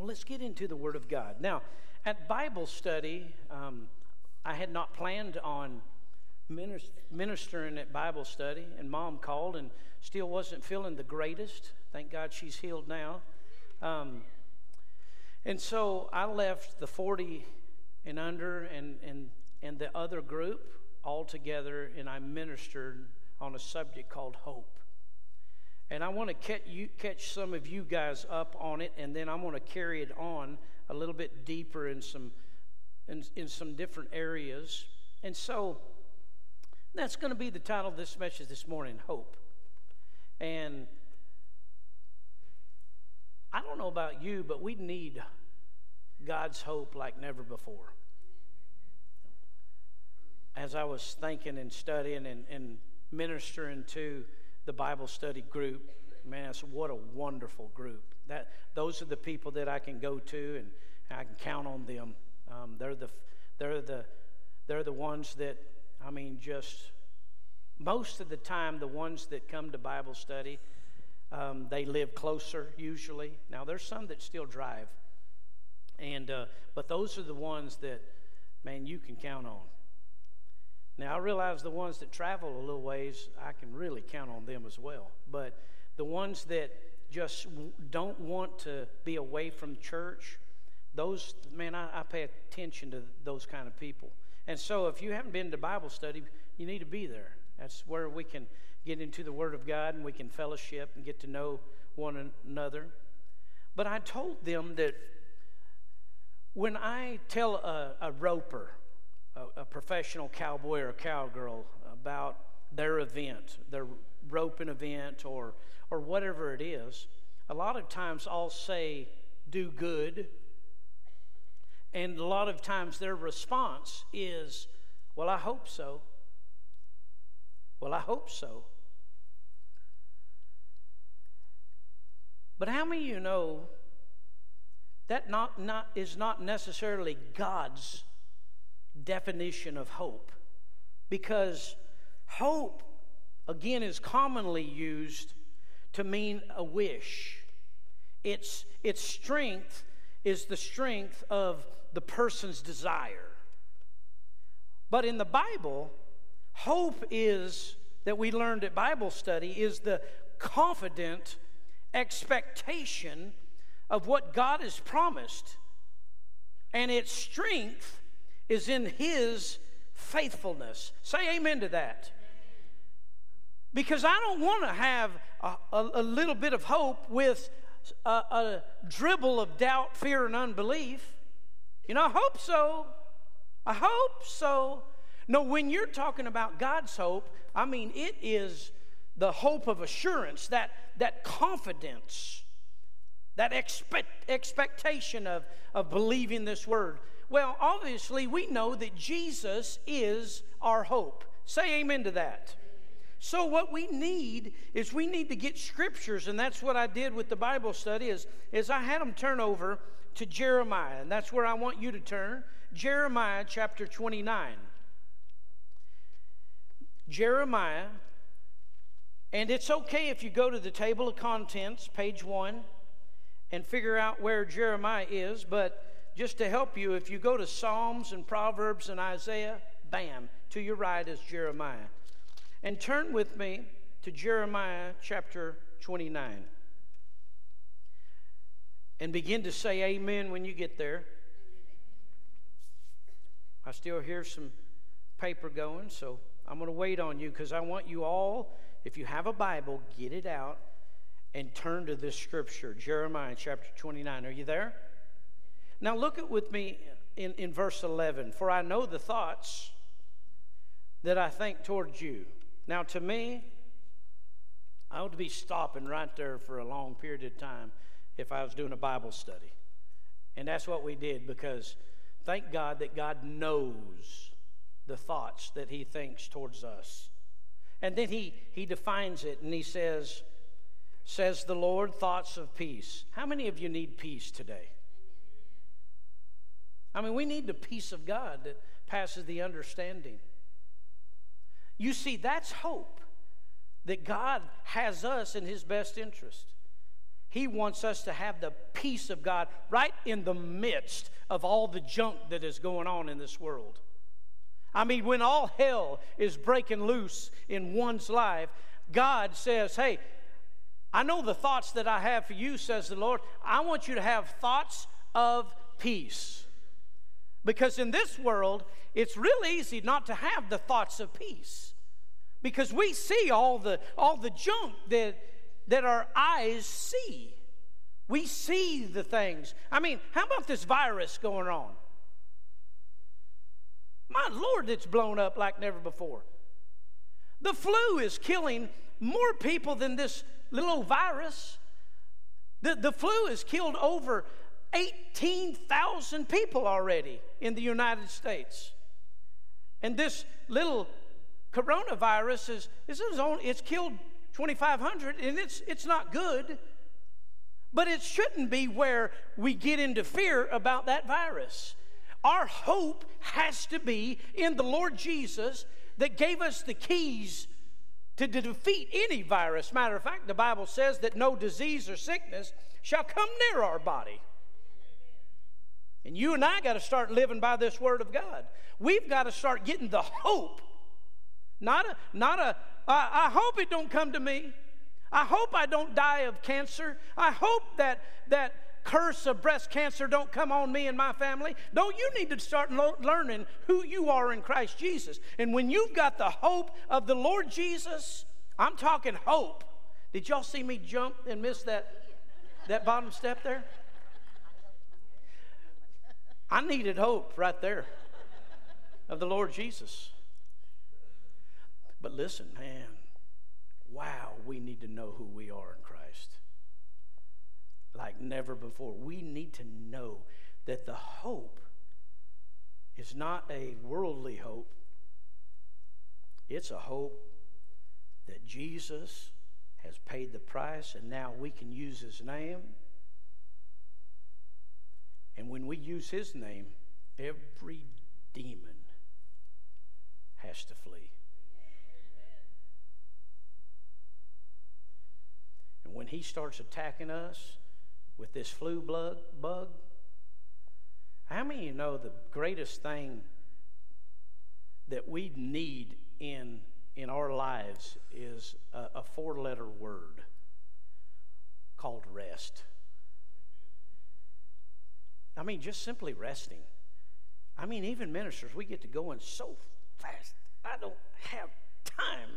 let's get into the Word of God. Now, at Bible study, I had not planned on ministering at Bible study, and Mom called and still wasn't feeling the greatest. Thank God she's healed now. And so I left the 40 and under and the other group all together, and I ministered on a subject called hope. And I want to catch some of you guys up on it, and then I want to carry it on a little bit deeper in some different areas. And so that's going to be the title of this message this morning, Hope. And I don't know about you, but we need God's hope like never before. As I was thinking and studying and ministering to the Bible study group, man, what a wonderful group. Those are the people that I can go to, and I can count on them. They're the ones that, I mean, just most of the time, the ones that come to Bible study, they live closer usually. Now, there's some that still drive, but those are the ones that, man, you can count on. Now, I realize the ones that travel a little ways, I can really count on them as well. But the ones that just don't want to be away from church, those, man, I pay attention to those kind of people. And so if you haven't been to Bible study, you need to be there. That's where we can get into the Word of God, and we can fellowship and get to know one another. But I told them that when I tell a roper, a professional cowboy or cowgirl, about their event, their roping event or whatever it is, a lot of times I'll say, do good. And a lot of times their response is, well, I hope so. Well, I hope so. But how many of you know that is not necessarily God's definition of hope? Because hope, again, is commonly used to mean a wish. Its strength is the strength of the person's desire. But in the Bible, hope is, that we learned at Bible study, is the confident expectation of what God has promised. And its strength is in His faithfulness. Say amen to that. Because I don't want to have a little bit of hope with a dribble of doubt, fear, and unbelief. You know, I hope so. I hope so. No, when you're talking about God's hope, I mean, it is the hope of assurance, that confidence, that expectation of believing this word. Well, obviously, we know that Jesus is our hope. Say amen to that. So what we need is we need to get scriptures, and that's what I did with the Bible study, is I had them turn over to Jeremiah, and that's where I want you to turn. Jeremiah chapter 29. Jeremiah, and it's okay if you go to the table of contents, page 1, and figure out where Jeremiah is, but just to help you, if you go to Psalms and Proverbs and Isaiah, bam, to your right is Jeremiah. And turn with me to Jeremiah chapter 29. And begin to say amen when you get there. I still hear some paper going, so I'm going to wait on you, because I want you all, if you have a Bible, get it out and turn to this scripture, Jeremiah chapter 29. Are you there? Now look at with me in verse 11. For I know the thoughts that I think towards you. Now to me, I would be stopping right there for a long period of time if I was doing a Bible study. And that's what we did, because thank God that God knows the thoughts that He thinks towards us. And then he defines it, and he says the Lord, thoughts of peace. How many of you need peace today? I mean, we need the peace of God that passes the understanding. You see, that's hope, that God has us in His best interest. He wants us to have the peace of God right in the midst of all the junk that is going on in this world. I mean, when all hell is breaking loose in one's life, God says, hey, I know the thoughts that I have for you, says the Lord. I want you to have thoughts of peace. Because in this world, it's real easy not to have the thoughts of peace. Because we see all the junk that our eyes see. We see the things. I mean, how about this virus going on? My Lord, it's blown up like never before. The flu is killing more people than this little old virus. The flu has killed over 18,000 people already in the United States. And this little coronavirus it's killed 2,500, and it's not good. But it shouldn't be where we get into fear about that virus. Our hope has to be in the Lord Jesus that gave us the keys to defeat any virus. Matter of fact, the Bible says that no disease or sickness shall come near our body. And you and I got to start living by this word of God. We've got to start getting the hope. I hope it don't come to me. I hope I don't die of cancer. I hope that curse of breast cancer don't come on me and my family. No, you need to start learning who you are in Christ Jesus. And when you've got the hope of the Lord Jesus, I'm talking hope. Did y'all see me jump and miss that bottom step there? I needed hope right there of the Lord Jesus. But listen, man, wow, we need to know who we are in Christ like never before. We need to know that the hope is not a worldly hope. It's a hope that Jesus has paid the price, and now we can use his name. And when we use his name, every demon has to flee. And when he starts attacking us with this flu bug, how many of you know the greatest thing that we need in our lives is a four-letter word called rest? I mean, just simply resting. I mean, even ministers, we get to going so fast. I don't have time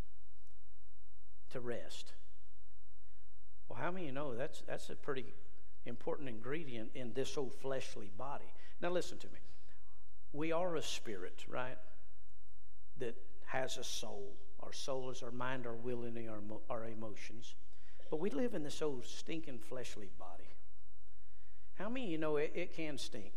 to rest. Well, how many of you know that's a pretty important ingredient in this old fleshly body? Now listen to me. We are a spirit, right, that has a soul. Our soul is our mind, our will, and our emotions. But we live in this old stinking fleshly body. How many of you know it can stink?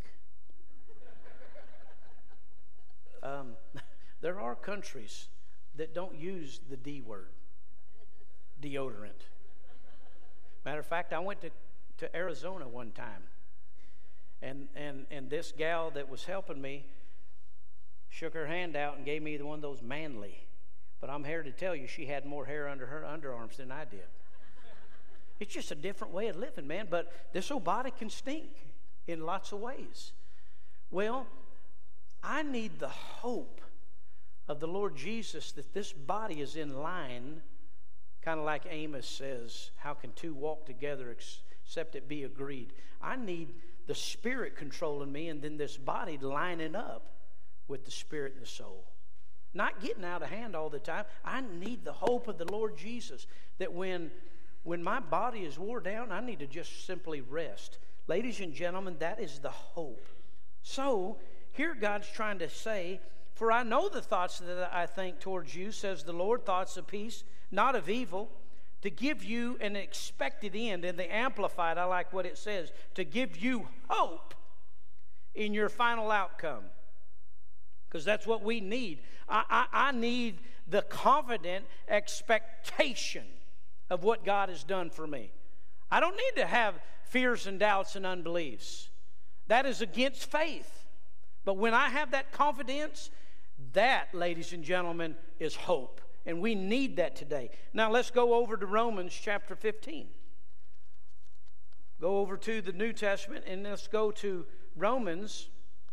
There are countries that don't use the D word, deodorant. Matter of fact, I went to Arizona one time, and this gal that was helping me shook her hand out and gave me one of those manly. But I'm here to tell you, she had more hair under her underarms than I did. It's just a different way of living, man. But this old body can stink in lots of ways. Well, I need the hope of the Lord Jesus that this body is in line, kind of like Amos says, how can two walk together except it be agreed? I need the Spirit controlling me, and then this body lining up with the Spirit and the soul. Not getting out of hand all the time. I need the hope of the Lord Jesus, that when my body is wore down, I need to just simply rest. Ladies and gentlemen, that is the hope. So, here God's trying to say, for I know the thoughts that I think towards you, says the Lord, thoughts of peace, not of evil, to give you an expected end. In the Amplified, I like what it says, to give you hope in your final outcome. Because that's what we need. I need the confident expectation of what God has done for me. I don't need to have fears and doubts and unbeliefs. That is against faith. But when I have that confidence, that, ladies and gentlemen, is hope. And we need that today. Now let's go over to Romans chapter 15. Go over to the New Testament and let's go to Romans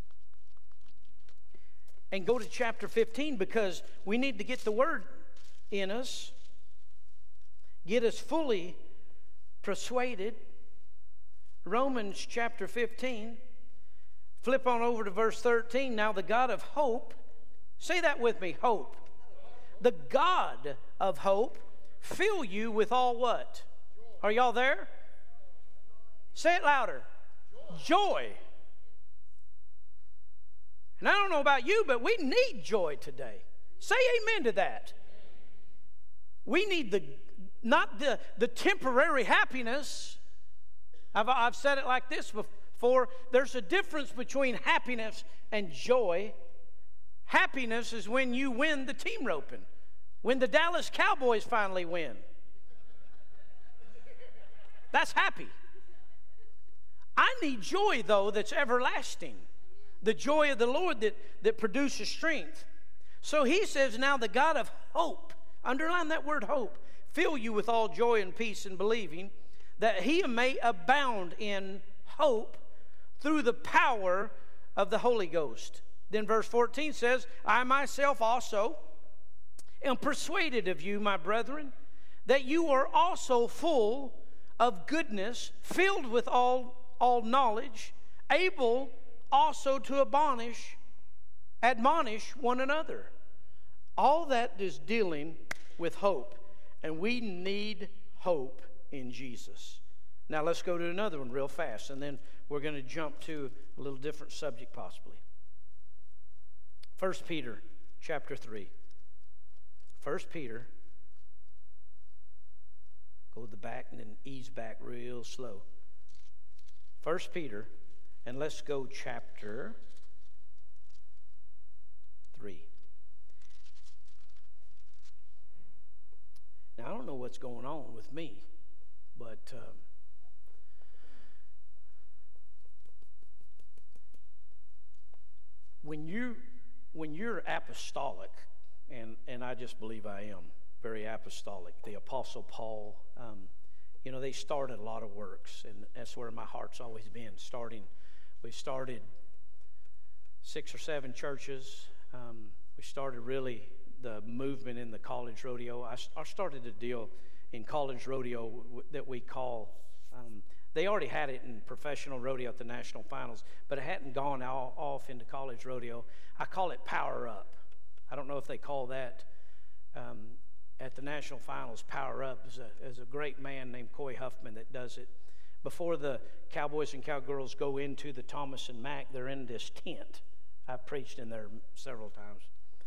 and go to chapter 15, because we need to get the Word in us, get us fully persuaded. Romans chapter 15. Flip on over to verse 13. Now the God of hope, say that with me, hope. The God of hope fill you with all what? Are y'all there? Say it louder. Joy. And I don't know about you, but we need joy today. Say amen to that. We need not the temporary happiness. I've said it like this before. There's a difference between happiness and joy. Happiness is when you win the team roping, when the Dallas Cowboys finally win. That's happy. I need joy, though, that's everlasting. The joy of the Lord that produces strength. So he says, now the God of hope, underline that word hope, fill you with all joy and peace in believing, that he may abound in hope through the power of the Holy Ghost. Then verse 14 says, I myself also am persuaded of you, my brethren, that you are also full of goodness, filled with all knowledge, able also to admonish one another. All that is dealing with hope, and we need hope in Jesus. Now let's go to another one real fast, and then we're going to jump to a little different subject possibly. 1 Peter chapter 3. 1 Peter. Go to the back and then ease back real slow. 1 Peter, and let's go chapter 3. Now, I don't know what's going on with me, but when you're apostolic, and I just believe I am very apostolic, the Apostle Paul, they started a lot of works, and that's where my heart's always been. We started 6 or 7 churches. We started really the movement in the college rodeo. I started a deal in college rodeo that we call, they already had it in professional rodeo at the national finals, but it hadn't gone off into college rodeo. I call it Power Up. I don't know if they call that at the national finals. Power Up is a great man named Coy Huffman that does it. Before the Cowboys and Cowgirls go into the Thomas and Mack, they're in this tent. I've preached in there several times.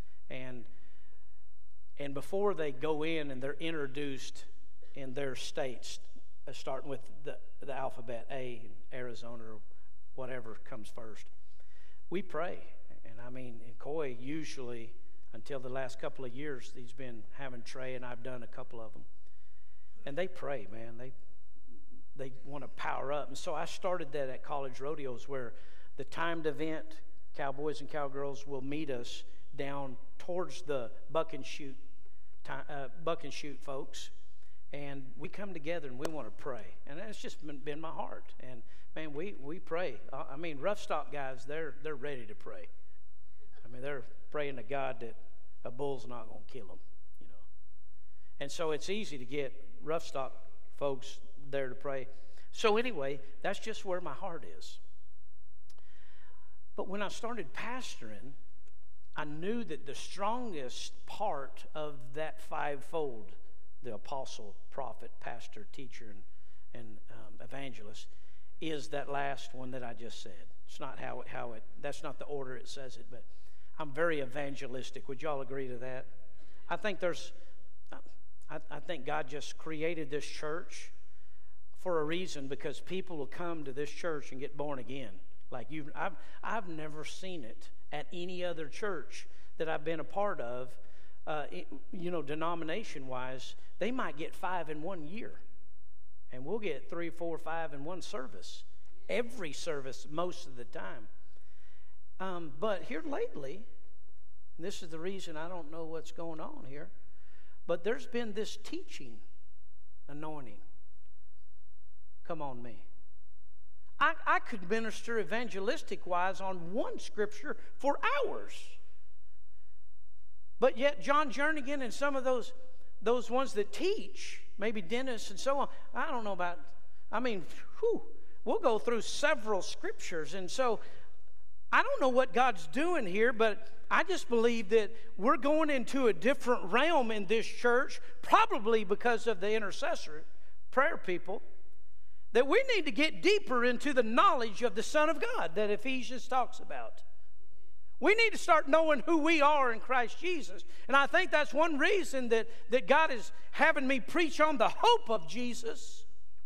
And before they go in and they're introduced in their states, starting with the alphabet A, Arizona or whatever comes first, we pray. And Coy usually, until the last couple of years, he's been having Trey, and I've done a couple of them. And they pray, man. They want to power up. And so I started that at college rodeos, where the timed event, Cowboys and Cowgirls, will meet us down towards the buck and shoot folks. And we come together and we want to pray. And that's just been my heart. And, man, we pray. Rough stock guys, they're ready to pray. They're praying to God that a bull's not going to kill them, And so it's easy to get rough stock folks there to pray. So anyway, that's just where my heart is. But when I started pastoring, I knew that the strongest part of that fivefold, the apostle, prophet, pastor, teacher, and evangelist, is that last one that I just said. It's not that's not the order it says it, but I'm very evangelistic. Would y'all agree to that? I think God just created this church for a reason, because people will come to this church and get born again. I've never seen it at any other church that I've been a part of, denomination-wise. They might get 5 in 1 year, and we'll get 3, 4, 5 in one service. Every service, most of the time. But here lately, and this is the reason I don't know what's going on here, but there's been this teaching anointing come on me. I could minister evangelistic-wise on one scripture for hours. But yet John Jernigan and some of those ones that teach, maybe Dennis and so on, I don't know about, we'll go through several scriptures. And so I don't know what God's doing here, but I just believe that we're going into a different realm in this church, probably because of the intercessor prayer people, that we need to get deeper into the knowledge of the Son of God that Ephesians talks about. We need to start knowing who we are in Christ Jesus. And I think that's one reason that God is having me preach on the hope of Jesus.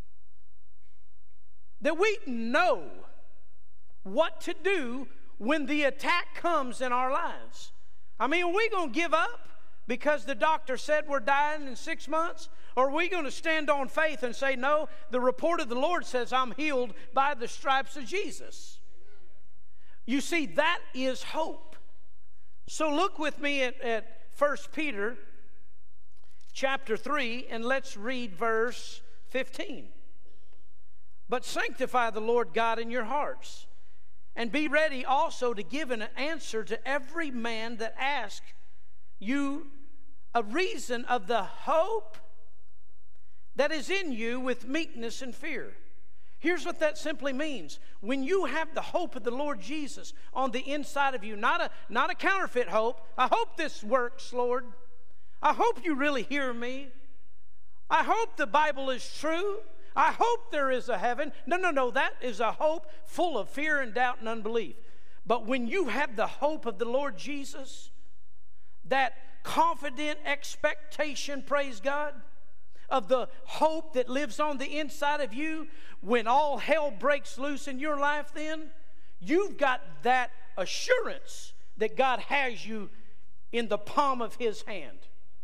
That we know what to do when the attack comes in our lives. Are we going to give up because the doctor said we're dying in 6 months? Or are we going to stand on faith and say, no, the report of the Lord says I'm healed by the stripes of Jesus? You see, that is hope. So look with me at 1 Peter chapter 3, and let's read verse 15. But sanctify the Lord God in your hearts, and be ready also to give an answer to every man that asks you a reason of the hope that is in you with meekness and fear. Here's what that simply means. When you have the hope of the Lord Jesus on the inside of you, not a counterfeit hope. I hope this works, Lord. I hope you really hear me. I hope the Bible is true. I hope there is a heaven. No. That is a hope full of fear and doubt and unbelief. But when you have the hope of the Lord Jesus, that confident expectation, praise God, of the hope that lives on the inside of you, when all hell breaks loose in your life, then you've got that assurance that God has you in the palm of His hand.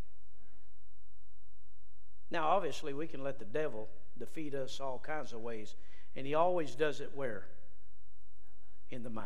Now, obviously, we can let the devil defeat us all kinds of ways, and he always does it where? In the mind.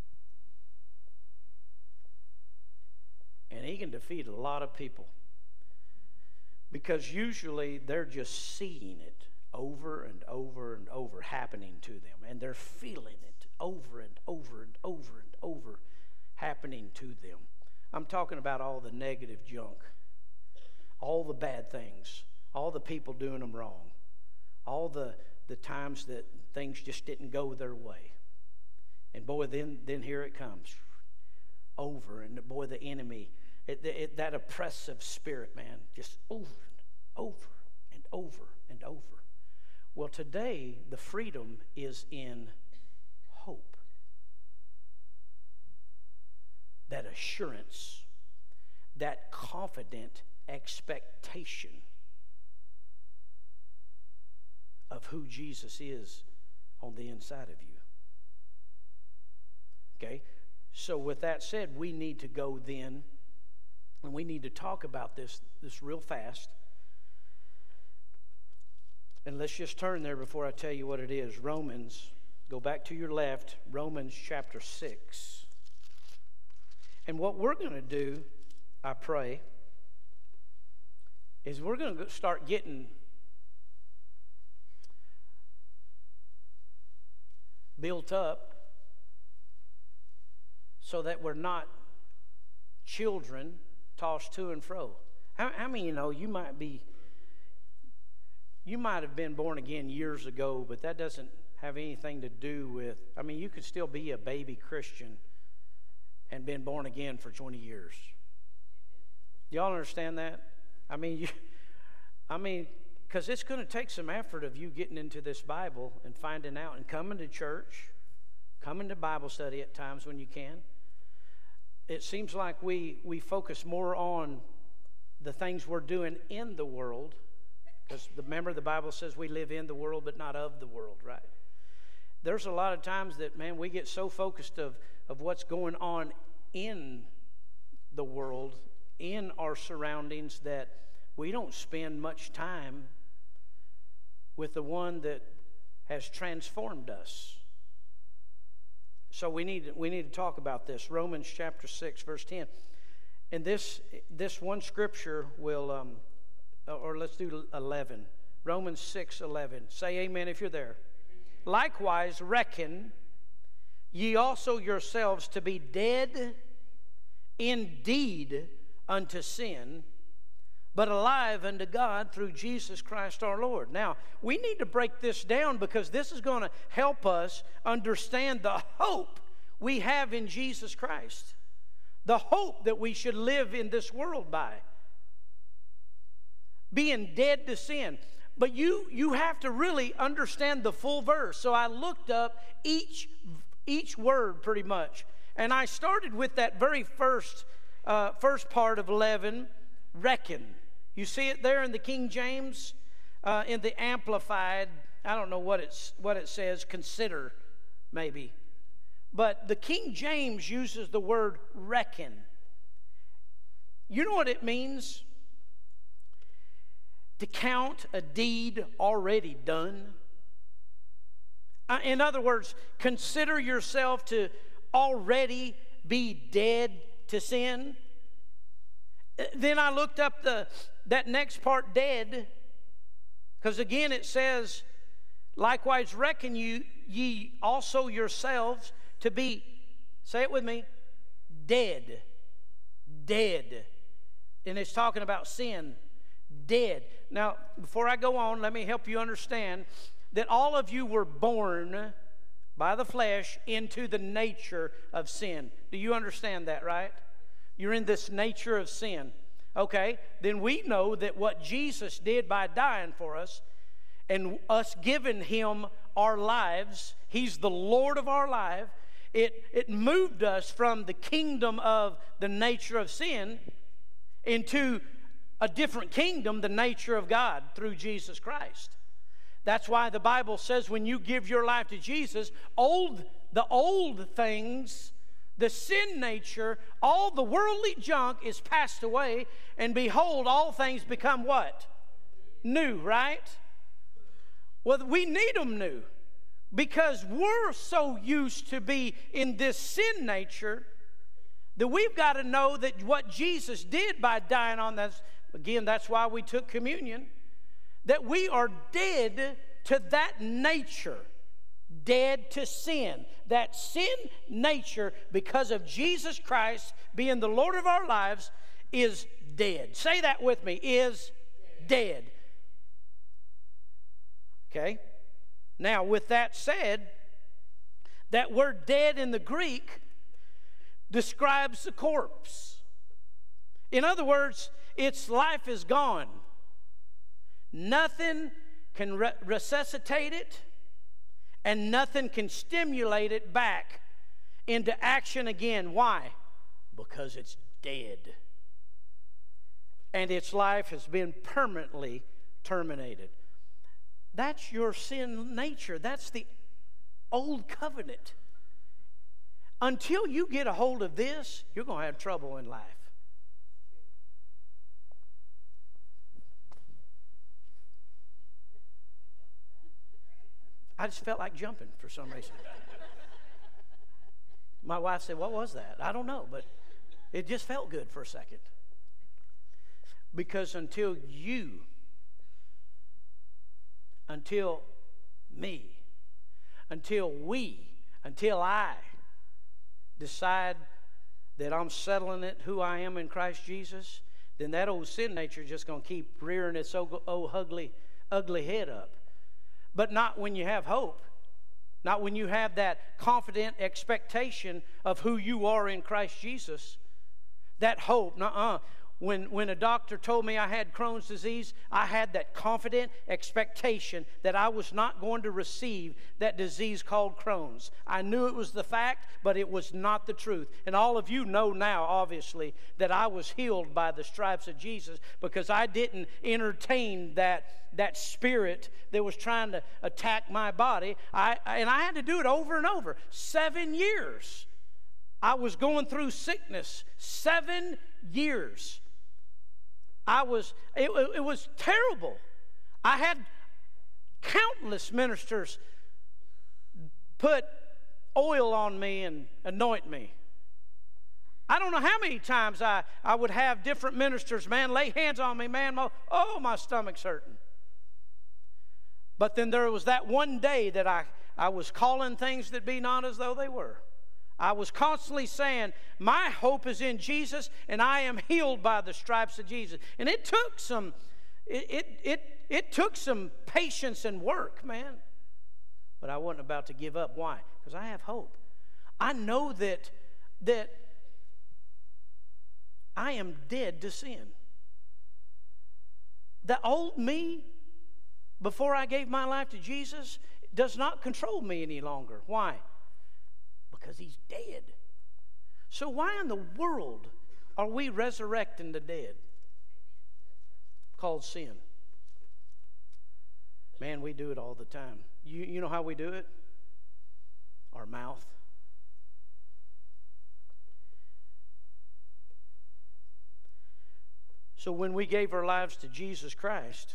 And he can defeat a lot of people, because usually they're just seeing it over and over and over happening to them, and they're feeling it over and over and over and over happening to them. I'm talking about all the negative junk, all the bad things, all the people doing them wrong, all the times that things just didn't go their way. And boy, then here it comes over, and boy, the enemy, that oppressive spirit, man, just over and over and over and over. Well, today the freedom is in hope. That assurance, that confident expectation of who Jesus is on the inside of you. Okay? So with that said, we need to go then, and we need to talk about this real fast. And let's just turn there before I tell you what it is. Romans, go back to your left, Romans chapter 6. And what we're going to do, I pray, is we're going to start getting built up so that we're not children tossed to and fro. How many you might have been born again years ago, but that doesn't have anything to do with, you could still be a baby Christian and been born again for 20 years. Y'all understand that? Because it's going to take some effort of you getting into this Bible and finding out and coming to church, coming to Bible study at times when you can. It seems like we focus more on the things we're doing in the world, because remember the Bible says we live in the world but not of the world, right? There's a lot of times that, man, we get so focused of what's going on in the world, in our surroundings, that we don't spend much time with the one that has transformed us. So we need to talk about this. Romans chapter 6, verse 10. And this one scripture will, or let's do 11. Romans 6:11. Say amen if you're there. likewise reckon ye also yourselves to be dead indeed unto sin, but alive unto God through Jesus Christ our Lord. Now, we need to break this down because this is going to help us understand the hope we have in Jesus Christ. The hope that we should live in this world by. Being dead to sin. But you have to really understand the full verse. So I looked up each word pretty much. And I started with that very first part of 11, reckon. You see it there in the King James, in the Amplified. I don't know what it says, consider maybe. But the King James uses the word reckon. You know what it means? To count a deed already done. In other words, consider yourself to already be dead to sin. Then I looked up that next part, dead, because again it says, likewise reckon ye also yourselves to be, say it with me, dead. Dead. And it's talking about sin. Dead. Now, before I go on, let me help you understand that all of you were born by the flesh into the nature of sin. Do you understand that, right? You're in this nature of sin. Okay, then we know that what Jesus did by dying for us and us giving Him our lives, He's the Lord of our life. It moved us from the kingdom of the nature of sin into a different kingdom, the nature of God, through Jesus Christ. That's why the Bible says when you give your life to Jesus, the old things, the sin nature, all the worldly junk is passed away, and behold, all things become what? New, right? Well, we need them new because we're so used to be in this sin nature that we've got to know that what Jesus did by dying on that, again, that's why we took communion, that we are dead to that nature, dead to sin. That sin nature, because of Jesus Christ being the Lord of our lives, is dead. Say that with me, is dead. Okay? Now, with that said, that word dead in the Greek describes the corpse. In other words, its life is gone. Nothing can resuscitate it, and nothing can stimulate it back into action again. Why? Because it's dead. And its life has been permanently terminated. That's your sin nature. That's the old covenant. Until you get a hold of this, you're going to have trouble in life. I just felt like jumping for some reason. My wife said, "What was that?" I don't know, but it just felt good for a second. Because until I decide that I'm settling it, who I am in Christ Jesus, then that old sin nature is just going to keep rearing its old ugly head up. But not when you have hope. Not when you have that confident expectation of who you are in Christ Jesus. That hope. When a doctor told me I had Crohn's disease, I had that confident expectation that I was not going to receive that disease called Crohn's. I knew it was the fact, but it was not the truth. And all of you know now, obviously, that I was healed by the stripes of Jesus because I didn't entertain that spirit that was trying to attack my body. And I had to do it over and over. 7 years. I was going through sickness. 7 years. It was terrible. I had countless ministers put oil on me and anoint me. I don't know how many times I would have different ministers, man, lay hands on me, man, my stomach's hurting. But then there was that one day that I was calling things that be not as though they were. I was constantly saying, my hope is in Jesus, and I am healed by the stripes of Jesus. And it took some, it took some patience and work, man. But I wasn't about to give up. Why? Because I have hope. I know that I am dead to sin. The old me, before I gave my life to Jesus, does not control me any longer. Why? Because he's dead. So why in the world are we resurrecting the dead? Called sin. Man, we do it all the time. You know how we do it? Our mouth. So when we gave our lives to Jesus Christ,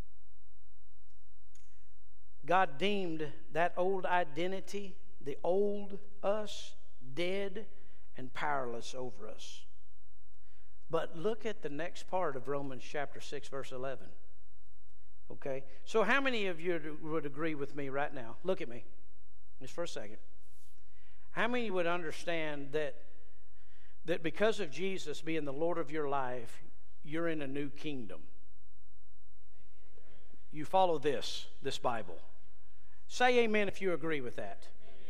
God deemed that old identity, the old us, dead and powerless over us. But look at the next part of Romans chapter 6, verse 11. Okay? So how many of you would agree with me right now? Look at me just for a second. How many would understand that because of Jesus being the Lord of your life, you're in a new kingdom? You follow this Bible. Say amen if you agree with that.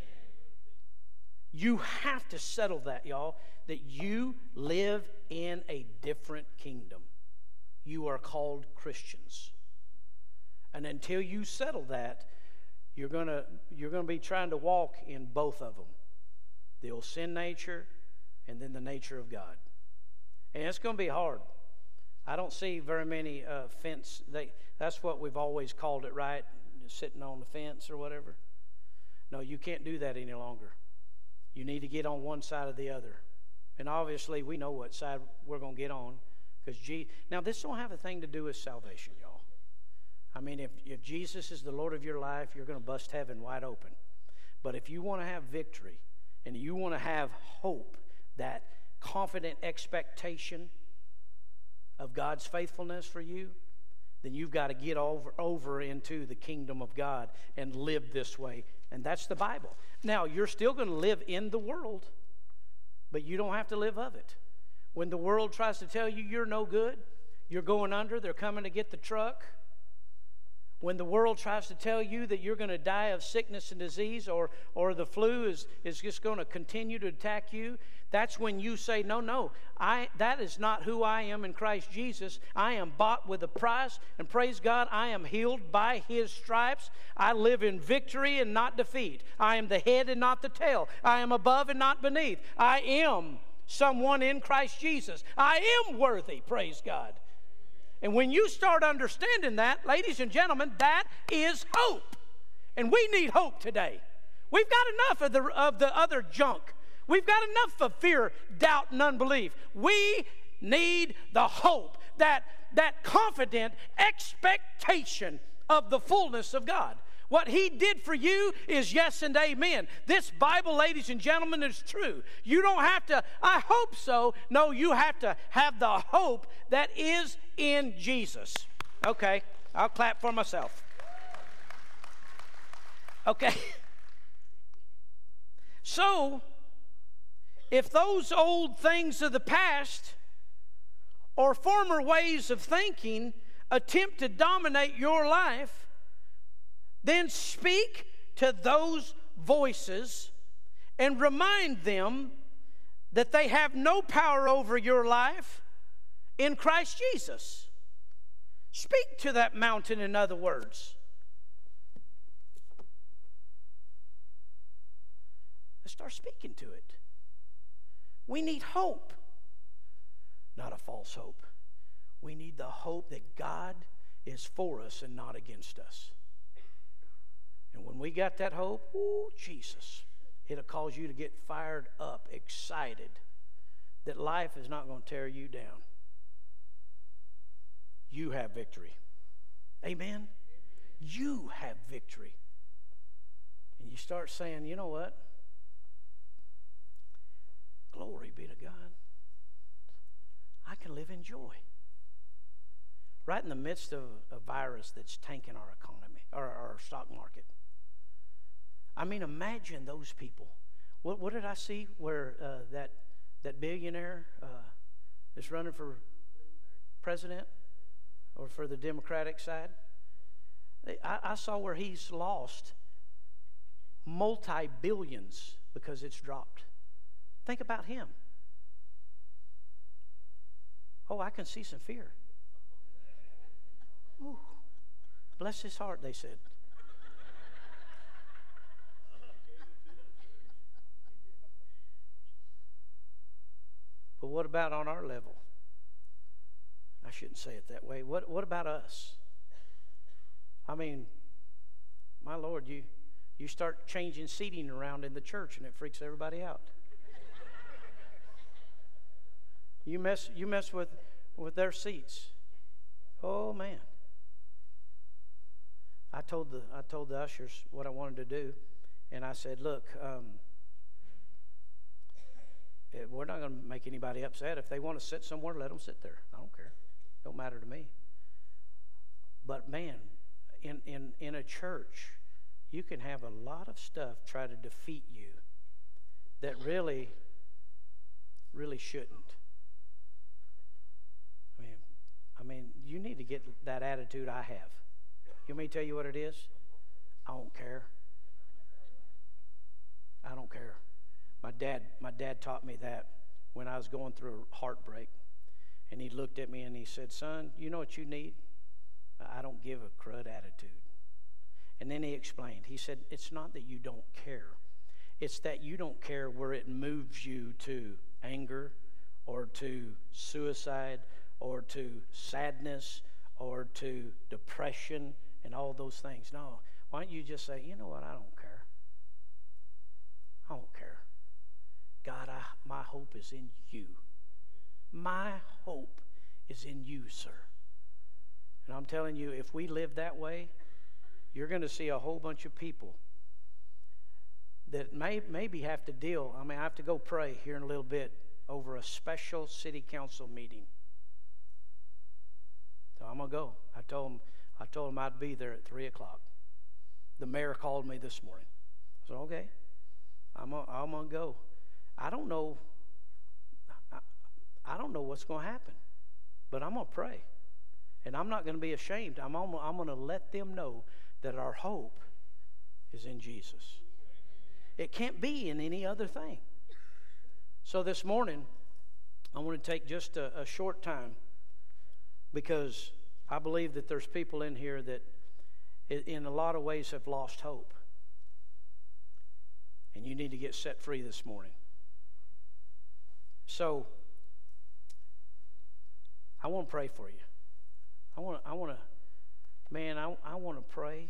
You have to settle that, y'all, that you live in a different kingdom. You are called Christians. And until you settle that, you're gonna be trying to walk in both of them. The old sin nature and then the nature of God. And it's going to be hard. I don't see very many fence. That's what we've always called it, right? Sitting on the fence or whatever. No, you can't do that any longer. You need to get on one side or the other. And obviously, we know what side we're going to get on. Now, this don't have a thing to do with salvation, y'all. I mean, if Jesus is the Lord of your life, you're going to bust heaven wide open. But if you want to have victory and you want to have hope, that confident expectation of God's faithfulness for you, then you've got to get over into the kingdom of God and live this way. And that's the Bible. Now, you're still going to live in the world, but you don't have to live of it. When the world tries to tell you you're no good, you're going under, they're coming to get the truck. When the world tries to tell you that you're going to die of sickness and disease, or the flu is just going to continue to attack you, that's when you say, no, that is not who I am in Christ Jesus. I am bought with a price, and praise God, I am healed by His stripes. I live in victory and not defeat. I am the head and not the tail. I am above and not beneath. I am someone in Christ Jesus. I am worthy, praise God. And when you start understanding that, ladies and gentlemen, that is hope. And we need hope today. We've got enough of the other junk. We've got enough of fear, doubt, and unbelief. We need the hope, that confident expectation of the fullness of God. What He did for you is yes and amen. This Bible, ladies and gentlemen, is true. You don't have to, I hope so. No, you have to have the hope that is in Jesus. Okay, I'll clap for myself. Okay. So, if those old things of the past or former ways of thinking attempt to dominate your life, then speak to those voices and remind them that they have no power over your life in Christ Jesus. Speak to that mountain, in other words. Let's start speaking to it. We need hope, not a false hope. We need the hope that God is for us and not against us. And when we got that hope, ooh, Jesus, it'll cause you to get fired up, excited that life is not going to tear you down. You have victory. Amen? You have victory. And you start saying, you know what? Glory be to God. I can live in joy. Right in the midst of a virus that's tanking our economy, or our stock market. I mean, imagine those people. What did I see where that billionaire is running for president or for the Democratic side? I saw where he's lost multi-billions because it's dropped. Think about him. Oh, I can see some fear. Ooh, bless his heart, they said. But what about on our level? I shouldn't say it that way. What about us? I mean, my Lord, you start changing seating around in the church and it freaks everybody out. You mess with their seats. Oh man. I told the ushers what I wanted to do, and I said, look, we're not going to make anybody upset. If they want to sit somewhere, let them sit there. I don't care. Don't matter to me. But man, in a church, you can have a lot of stuff try to defeat you that really shouldn't. I mean, you need to get that attitude I have. You want me to tell you what it is? I don't care. I don't care. My dad taught me that when I was going through a heartbreak. And he looked at me and he said, son, you know what you need? I don't give a crud attitude. And then he explained. He said, it's not that you don't care. It's that you don't care where it moves you to anger or to suicide or to sadness or to depression and all those things. No. Why don't you just say, you know what? I don't care. I don't care. God, my hope is in you. My hope is in you, sir. And I'm telling you, if we live that way, you're going to see a whole bunch of people that maybe have to deal. I mean, I have to go pray here in a little bit over a special city council meeting. So I'm going to go. I told him I'd be there at 3 o'clock. The mayor called me this morning. I said, okay, I'm going to go. I don't know what's going to happen, but I'm going to pray. And I'm not going to be ashamed. I'm going to let them know that our hope is in Jesus. It can't be in any other thing. So this morning, I want to take just a short time because I believe that there's people in here that in a lot of ways have lost hope. And you need to get set free this morning. So I want to pray for you. I want to pray,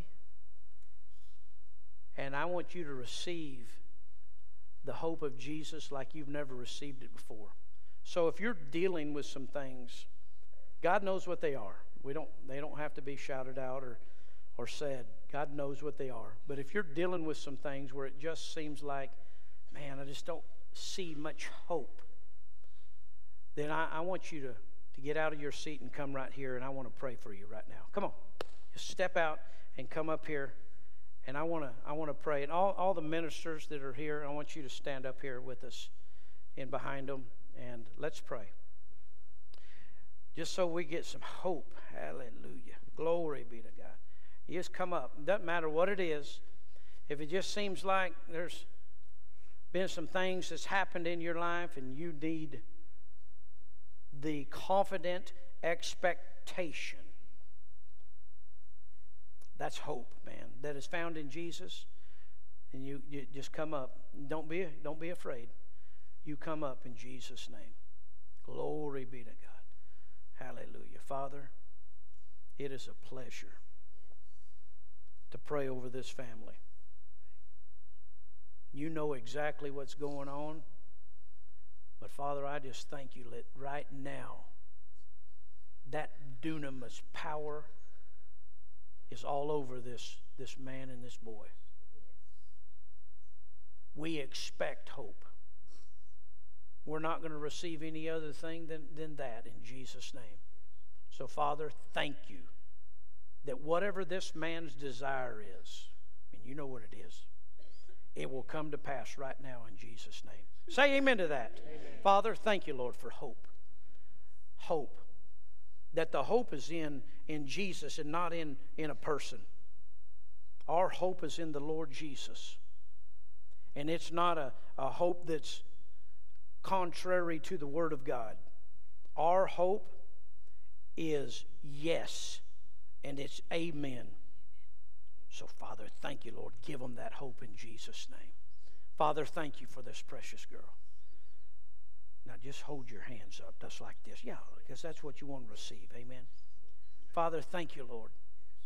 and I want you to receive the hope of Jesus like you've never received it before. So if you're dealing with some things, God knows what they are. They don't have to be shouted out or said. God knows what they are. But if you're dealing with some things where it just seems like, man, I just don't see much hope, then I want you to get out of your seat and come right here, and I want to pray for you right now. Come on. Just step out and come up here, and I want to pray. And all the ministers that are here, I want you to stand up here with us and behind them, and let's pray. Just so we get some hope. Hallelujah. Glory be to God. You just come up. It doesn't matter what it is. If it just seems like there's been some things that's happened in your life and you need the confident expectation. That's hope, man. That is found in Jesus. And you just come up. Don't be afraid. You come up in Jesus' name. Glory be to God. Hallelujah. Father, it is a pleasure to pray over this family. You know exactly what's going on. But Father, I just thank you that right now, that dunamis power is all over this man and this boy. We expect hope. We're not going to receive any other thing than that in Jesus' name. So Father, thank you that whatever this man's desire is, and you know what it is, it will come to pass right now in Jesus' name. Say amen to that. Amen. Father, thank you, Lord, for hope. Hope. That the hope is in Jesus and not in a person. Our hope is in the Lord Jesus. And it's not a hope that's contrary to the Word of God. Our hope is yes, and it's amen. So, Father, thank you, Lord. Give them that hope in Jesus' name. Father, thank you for this precious girl. Now, just hold your hands up just like this. Yeah, because that's what you want to receive. Amen. Father, thank you, Lord.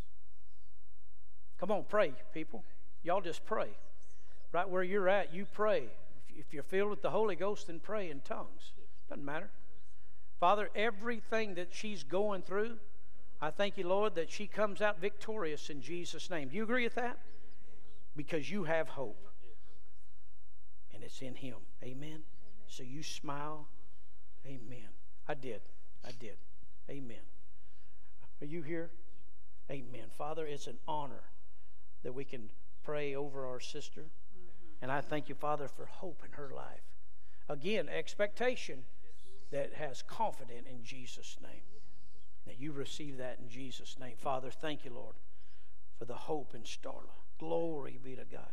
Come on, pray, people. Y'all just pray. Right where you're at, you pray. If you're filled with the Holy Ghost, then pray in tongues. Doesn't matter. Father, everything that she's going through, I thank you, Lord, that she comes out victorious in Jesus' name. Do you agree with that? Because you have hope. And it's in Him. Amen? So you smile. Amen. I did. Amen. Are you here? Amen. Father, it's an honor that we can pray over our sister. And I thank you, Father, for hope in her life. Again, expectation that has confidence in Jesus' name. That you receive that in Jesus' name. Father, thank you, Lord, for the hope in Starla. Glory be to God.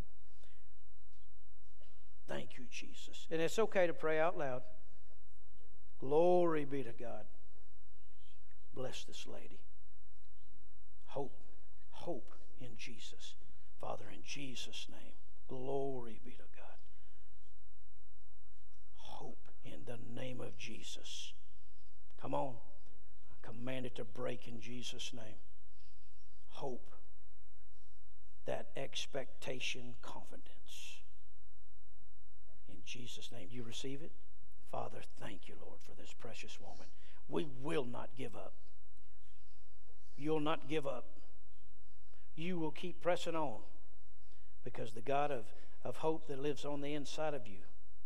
Thank you, Jesus. And it's okay to pray out loud. Glory be to God. Bless this lady. Hope in Jesus. Father, in Jesus' name. Glory be to God. Hope in the name of Jesus. Come on. I command it to break in Jesus' name. Hope. That expectation, confidence. In Jesus' name. Do you receive it? Father, thank you, Lord, for this precious woman. We will not give up. You'll not give up. You will keep pressing on. Because the God of hope that lives on the inside of you.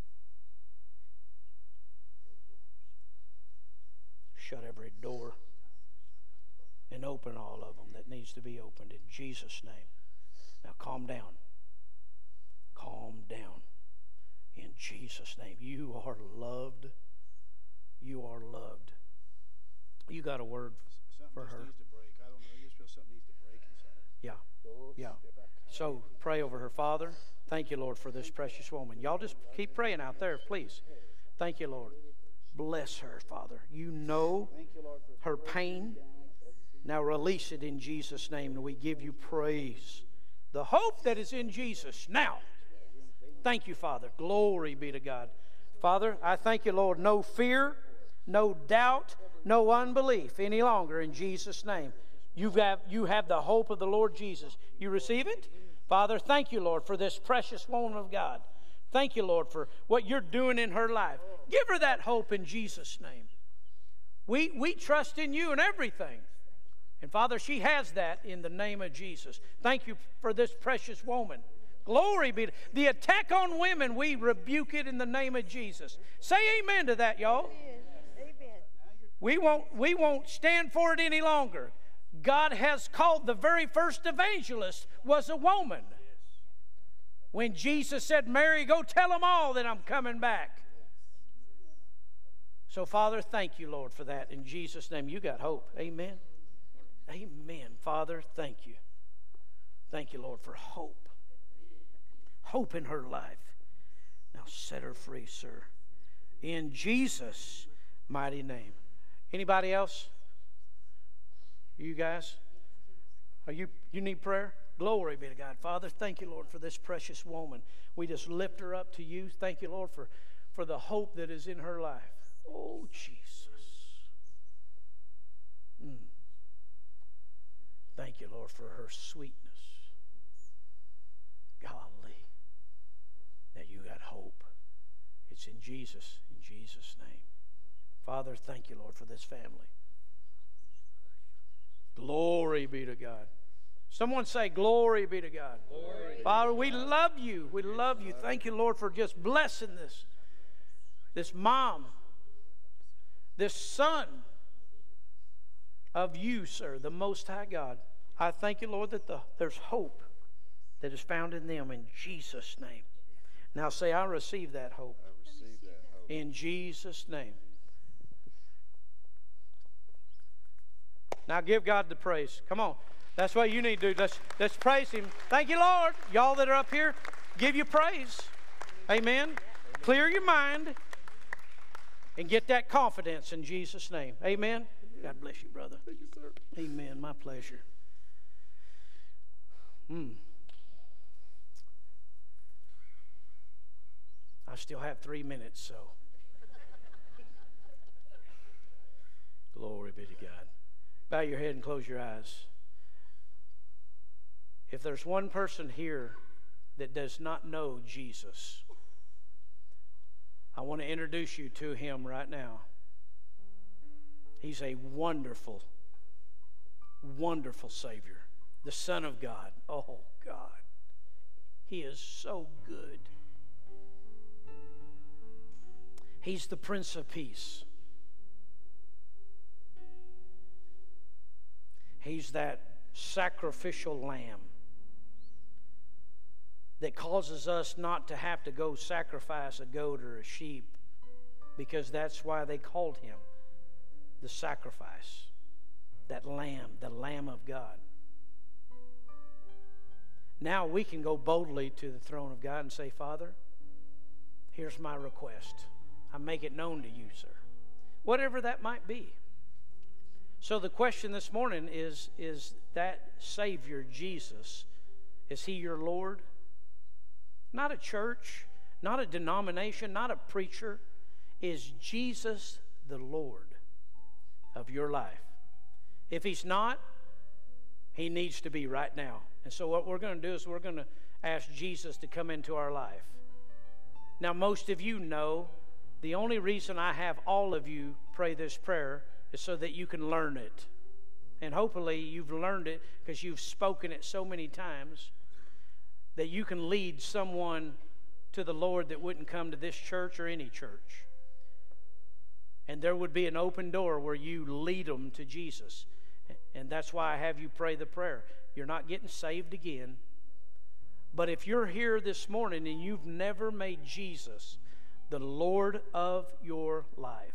Shut every door and open all of them that needs to be opened in Jesus' name. Now calm down. Calm down. In Jesus' name. You are loved. You are loved. You got a word for her? Needs to break. I don't know. I just feel something needs to break inside. Yeah. So pray over her. Father, thank you, Lord, for this precious woman. Y'all just keep praying out there, please. Thank you, Lord. Bless her, Father. You know her pain. Now release it in Jesus' name, and we give you praise. The hope that is in Jesus. Now, thank you, Father. Glory be to God. Father, I thank you, Lord. No fear, no doubt, no unbelief any longer in Jesus' name. You have the hope of the Lord Jesus. You receive it? Father, thank you, Lord, for this precious woman of God. Thank you, Lord, for what you're doing in her life. Give her that hope in Jesus' name. We trust in you in everything. And Father, she has that in the name of Jesus. Thank you for this precious woman. Glory be to the attack on women. We rebuke it in the name of Jesus. Say amen to that, y'all. Amen. We won't stand for it any longer. God has called the very first evangelist was a woman. When Jesus said, Mary, go tell them all that I'm coming back. So, Father, thank you, Lord, for that. In Jesus' name, you got hope. Amen. Amen. Father, thank you. Thank you, Lord, for hope. Hope in her life. Now set her free, sir. In Jesus' mighty name. Anybody else? You guys? You need prayer? Glory be to God. Father, thank you, Lord, for this precious woman. We just lift her up to you. Thank you, Lord, for the hope that is in her life. Oh, Jesus. Thank you, Lord, for her sweetness. Golly, that you got hope. It's in Jesus' name. Father, thank you, Lord, for this family. Glory be to God. Someone say, glory be to God. Glory. Father, we love you. We love you. Thank you, Lord, for just blessing this mom, this son of you, sir, the Most High God. I thank you, Lord, that there's hope that is found in them in Jesus' name. Now say, I receive that hope. I receive that hope. In Jesus' name. Now give God the praise. Come on. That's what you need to do. Let's praise Him. Thank you, Lord. Y'all that are up here, give you praise. Amen. Clear your mind and get that confidence in Jesus' name. Amen. God bless you, brother. Thank you, sir. Amen. My pleasure. I still have 3 minutes, so. Glory be to God. Bow your head and close your eyes. If there's one person here that does not know Jesus, I want to introduce you to Him right now. He's a wonderful, wonderful Savior, the Son of God. Oh, God. He is so good. He's the Prince of Peace. He's that sacrificial lamb that causes us not to have to go sacrifice a goat or a sheep, because that's why they called Him the sacrifice, that lamb, the Lamb of God. Now we can go boldly to the throne of God and say, Father, here's my request. I make it known to you, sir. Whatever that might be. So the question this morning is that Savior, Jesus, is He your Lord? Not a church, not a denomination, not a preacher. Is Jesus the Lord of your life? If He's not, He needs to be right now. And so what we're going to do is we're going to ask Jesus to come into our life. Now, most of you know the only reason I have all of you pray this prayer is so that you can learn it. And hopefully you've learned it because you've spoken it so many times that you can lead someone to the Lord that wouldn't come to this church or any church. And there would be an open door where you lead them to Jesus. And that's why I have you pray the prayer. You're not getting saved again. But if you're here this morning and you've never made Jesus the Lord of your life,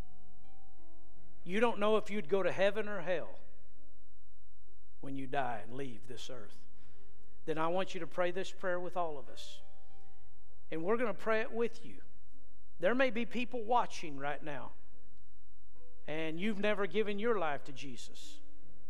you don't know if you'd go to heaven or hell when you die and leave this earth, then I want you to pray this prayer with all of us. And we're going to pray it with you. There may be people watching right now, and you've never given your life to Jesus.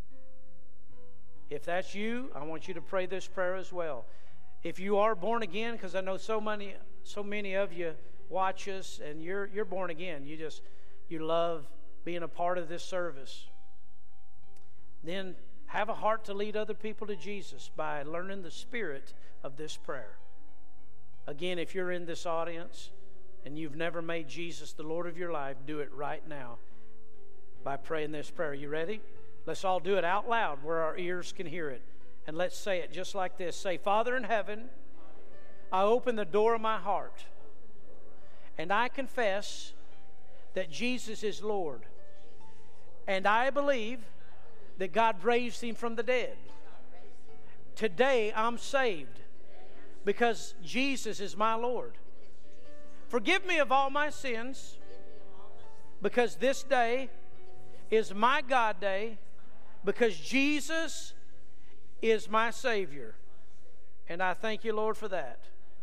If that's you, I want you to pray this prayer as well. If you are born again, because I know so many of you watch us, and you're born again. You love being a part of this service. Then have a heart to lead other people to Jesus by learning the spirit of this prayer. Again, if you're in this audience and you've never made Jesus the Lord of your life, do it right now by praying this prayer. You ready? Let's all do it out loud where our ears can hear it. And let's say it just like this. Say, Father in heaven, I open the door of my heart and I confess that Jesus is Lord. And I believe that God raised Him from the dead. Today I'm saved because Jesus is my Lord. Forgive me of all my sins, because this day is my God day, because Jesus is my Savior. And I thank you, Lord, for that.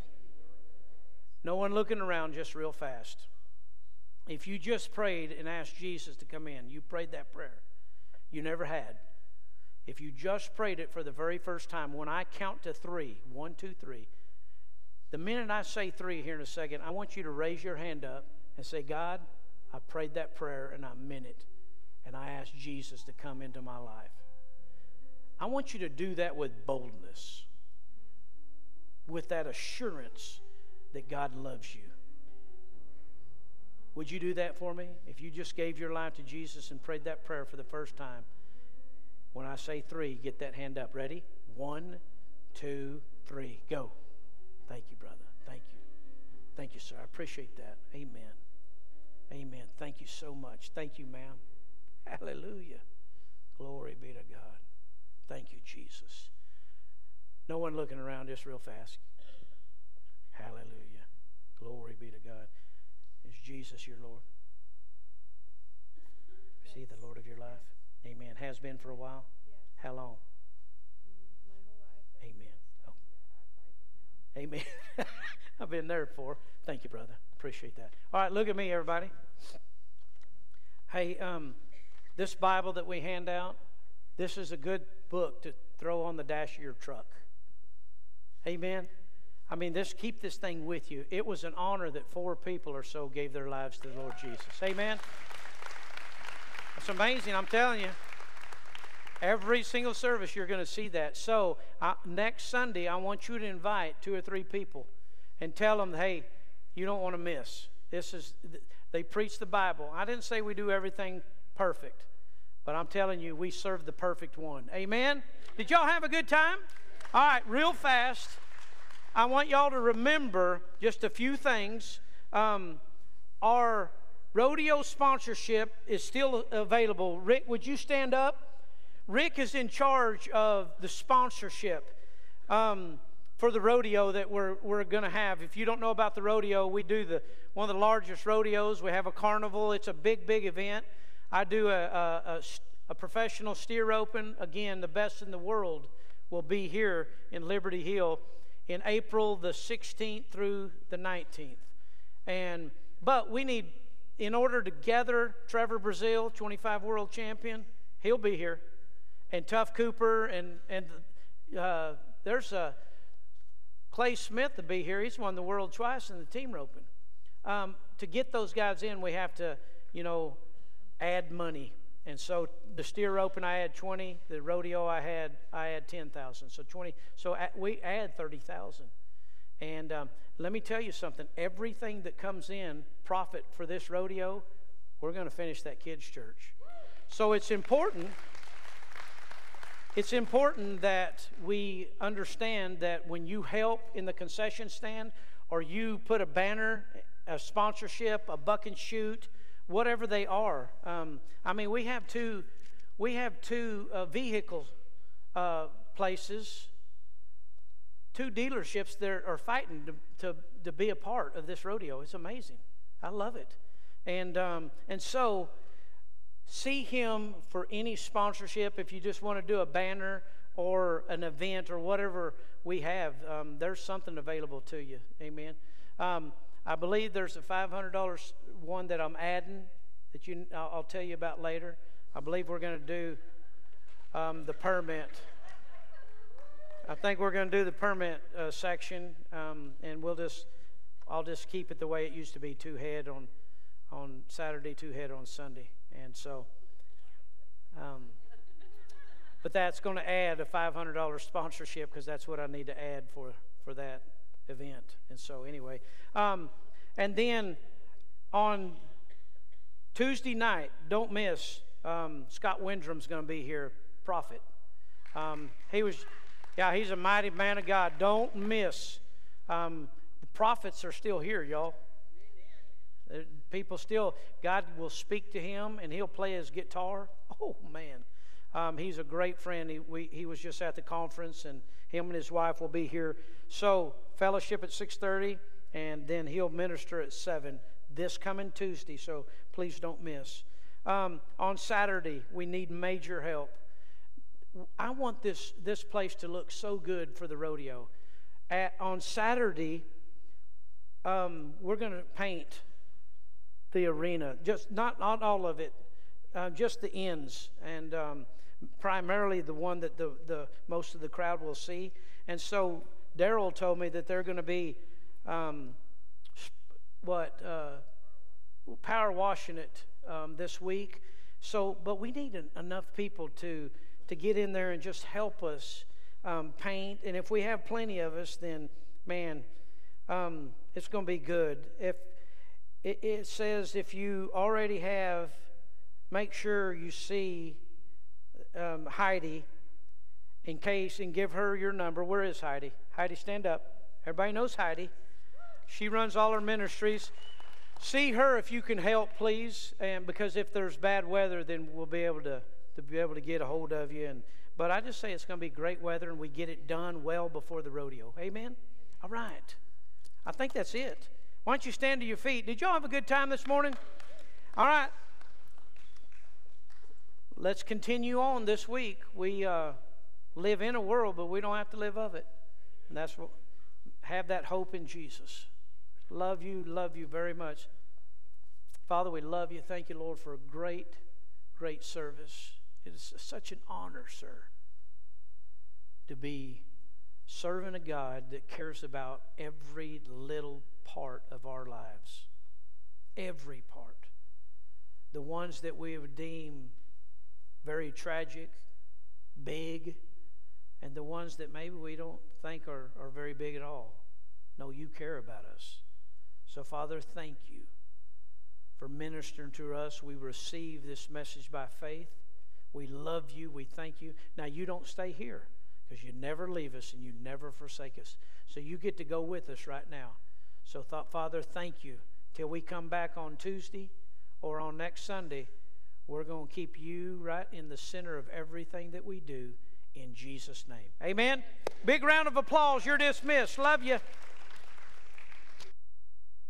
No one looking around, just real fast. If you just prayed and asked Jesus to come in, you prayed that prayer. You never had. If you just prayed it for the very first time, when I count to 3, 1, 2, 3, the minute I say 3 here in a second, I want you to raise your hand up and say, God, I prayed that prayer and I meant it. And I asked Jesus to come into my life. I want you to do that with boldness, with that assurance that God loves you. Would you do that for me? If you just gave your life to Jesus and prayed that prayer for the first time, when I say 3, get that hand up. Ready? 1, 2, 3. Go. Thank you, brother. Thank you. Thank you, sir. I appreciate that. Amen. Amen. Thank you so much. Thank you, ma'am. Hallelujah. Glory be to God. Thank you, Jesus. No one looking around, just real fast. Hallelujah. Glory be to God. Is Jesus your Lord? Is He the Lord of your life? Amen. Has been for a while? Yes. How long? My whole life. Amen. I'm starting to act like it now. Amen. I've been there before. Thank you, brother. Appreciate that. All right, look at me, everybody. Hey, this Bible that we hand out, this is a good book to throw on the dash of your truck. Amen. I mean, keep this thing with you. It was an honor that 4 people or so gave their lives to the Lord Jesus. Amen. It's amazing, I'm telling you. Every single service you're going to see that. So next Sunday, I want you to invite 2 or 3 people and tell them, hey, you don't want to miss. They preach the Bible. I didn't say we do everything perfect, but I'm telling you, we serve the perfect one. Amen? Did y'all have a good time? All right, real fast. I want y'all to remember just a few things. Our rodeo sponsorship is still available. Rick, would you stand up? Rick is in charge of the sponsorship for the rodeo that we're going to have. If you don't know about the rodeo, we do one of the largest rodeos. We have a carnival. It's a big, big event. I do a professional steer open. Again, the best in the world will be here in Liberty Hill in April the 16th through the 19th. But we need, in order to gather Trevor Brazile, 25 world champion, he'll be here. And Tuff Cooper, and there's Clay Smith to be here. He's won the world twice in the team roping. To get those guys in, we have to, add money. And so the steer open, I had 20. The rodeo, I had 10,000. So 20. So we add 30,000. And let me tell you something. Everything that comes in, profit for this rodeo, we're going to finish that kids' church. So it's important. It's important that we understand that when you help in the concession stand, or you put a banner, a sponsorship, a buck and shoot, whatever they are. We have two vehicle places, 2 dealerships that are fighting to be a part of this rodeo. It's amazing. I love it. And so see him for any sponsorship. If you just want to do a banner or an event or whatever we have, there's something available to you. Amen. I believe there's a $500 one that I'm adding that I'll tell you about later. I believe we're going to do the permit. I think we're going to do the permit section, and I'll just keep it the way it used to be, 2 head on Saturday, 2 head on Sunday. And so, but that's going to add a $500 sponsorship, because that's what I need to add for that event. And so anyway, and then on Tuesday night, don't miss, Scott Windrum's going to be here, prophet. He's a mighty man of God. Don't miss. The prophets are still here, y'all. People still, God will speak to him, and he'll play his guitar. Oh, man. He's a great friend. He was just at the conference, and him and his wife will be here. So, fellowship at 6:30, and then he'll minister at 7 this coming Tuesday. So, please don't miss. On Saturday, we need major help. I want this place to look so good for the rodeo. On Saturday, we're going to paint the arena, just not all of it, just the ends, and primarily the one that the most of the crowd will see. And so Daryl told me that they're going to be power washing it this week. So, but we need enough people to get in there and just help us paint. And if we have plenty of us, then man, it's going to be good. If it says if you already have, make sure you see Heidi in case, and give her your number. Where is Heidi? Heidi, stand up. Everybody knows Heidi. She runs all her ministries. See her if you can help, please. And because if there's bad weather, then we'll be able to get a hold of you. But I just say it's going to be great weather and we get it done well before the rodeo. Amen? All right. I think that's it. Why don't you stand to your feet? Did y'all have a good time this morning? All right. Let's continue on this week. We live in a world, but we don't have to live of it. And that's what, have that hope in Jesus. Love you very much. Father, we love you. Thank you, Lord, for a great, great service. It is such an honor, sir, to be serving a God that cares about every little part of our lives. Every part. The ones that we would deem very tragic, big, and the ones that maybe we don't think are very big at all. No, you care about us. So, Father, thank you for ministering to us. We receive this message by faith. We love you. We thank you. Now, you don't stay here because you never leave us and you never forsake us. So you get to go with us right now. So, Father, thank you. Till we come back on Tuesday or on next Sunday, we're going to keep you right in the center of everything that we do in Jesus' name. Amen. Big round of applause. You're dismissed. Love you.